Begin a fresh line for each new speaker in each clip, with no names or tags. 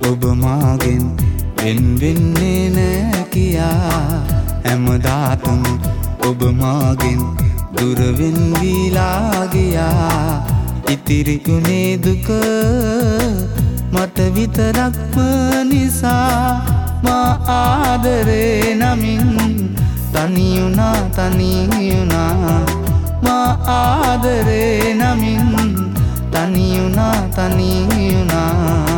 ඔබ මාගෙන් වෙන් වෙන්නේ නෑ කියා හැමදාටම ඔබ මාගෙන් දුර වෙන් වීලා ගියා ඉතිරි උනේ දුක මට විතරක්ම නිසා මා ආදරේ නමින් තනි වුණා මා ආදරේ නමින් තනි වුණා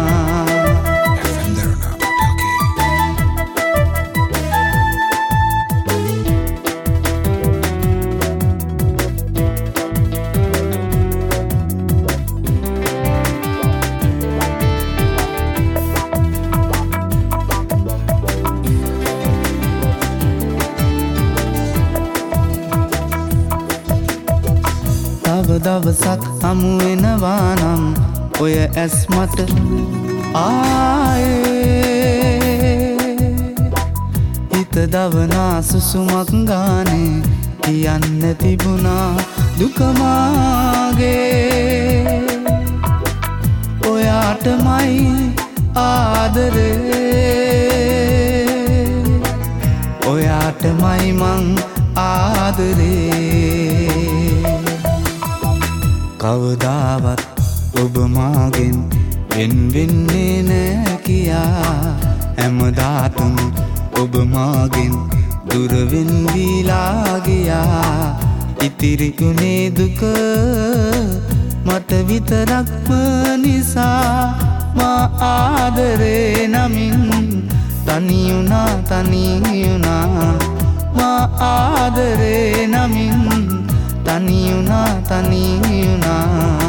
දවසක් හමු වෙනවා නම් ඔය ඇස් මට ආයේ හිත දවනා සුසුමක් ගානේ කියන්න තිබුණා දුක මාගේ ඔයාටමයි ආදරේ ඔයාටමයි මං ආදරේ කවදාවත් ඔබ මාගෙන් වෙන් වෙන්නේ නෑ කියා හැමදාටම ඔබ මාගෙන් දුර වෙන් වීලා ගියා ඉතිරි උනේ දුක මට විතරක්ම නිසා මා ආදරේ නමින් තනි වුණා මා ආදරේ නමින් තනි වුණා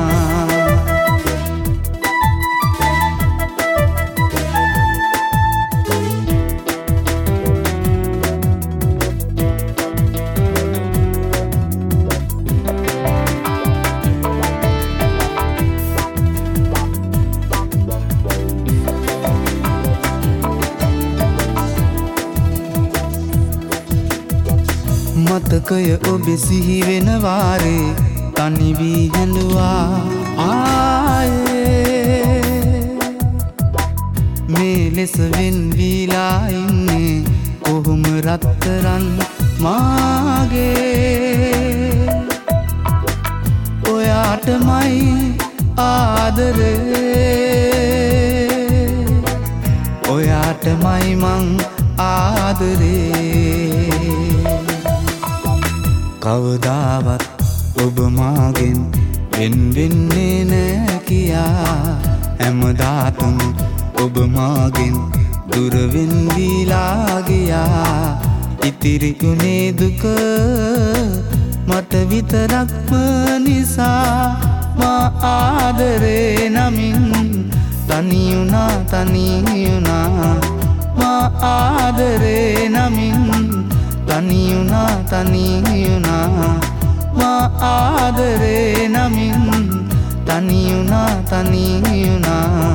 මතකය ඔබ සිහි වෙන වාරේ තනි වී හැඬුවා ආයේ මේ ලෙස වෙන් වීලා ඉන්නේ කොහොම රත්තරන් මාගේ ඔයාටමයි ආදරේ ඔයාටමයි මං ආදරේ කවදාවත් ඔබ මාගෙන් වෙන් වෙන්නේ නෑ කියා හැමදාටම ඔබ මාගෙන් දුර වෙන් වීලා ගියා ඉතිරි උනේ දුක මට විතරක්ම නිසා මා ආදරේ නමින් තනි වුණා මා ආදරේ නමින් තනි වුණා මා ආදරේ නමින් තනි වුණා